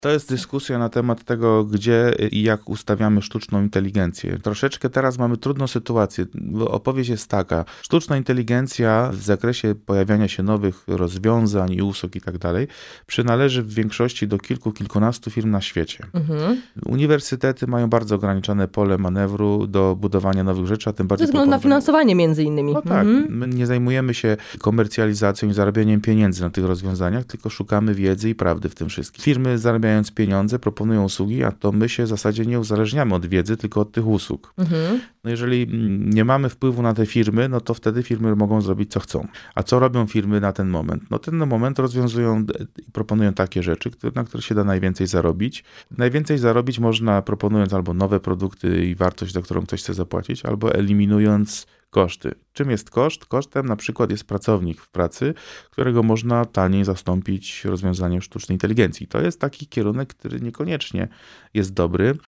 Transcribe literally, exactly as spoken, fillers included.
To jest dyskusja na temat tego, gdzie i jak ustawiamy sztuczną inteligencję. Troszeczkę teraz mamy trudną sytuację, bo opowieść jest taka. Sztuczna inteligencja w zakresie pojawiania się nowych rozwiązań i usług i tak dalej przynależy w większości do kilku, kilkunastu firm na świecie. Mhm. Uniwersytety mają bardzo ograniczone pole manewru do budowania nowych rzeczy, a tym bardziej... Ze względu na finansowanie między innymi. No tak. Mhm. My nie zajmujemy się komercjalizacją i zarabianiem pieniędzy na tych rozwiązaniach, tylko szukamy wiedzy i prawdy w tym wszystkim. Firmy zarabiają pieniądze, proponują usługi, a to my się w zasadzie nie uzależniamy od wiedzy, tylko od tych usług. Mhm. No jeżeli nie mamy wpływu na te firmy, no to wtedy firmy mogą zrobić co chcą. A co robią firmy na ten moment? No ten moment rozwiązują i proponują takie rzeczy, które, na które się da najwięcej zarobić. Najwięcej zarobić można proponując albo nowe produkty i wartość, za którą ktoś chce zapłacić, albo eliminując koszty. Czym jest koszt? Kosztem na przykład jest pracownik w pracy, którego można taniej zastąpić rozwiązaniem sztucznej inteligencji. To jest taki kierunek, który niekoniecznie jest dobry.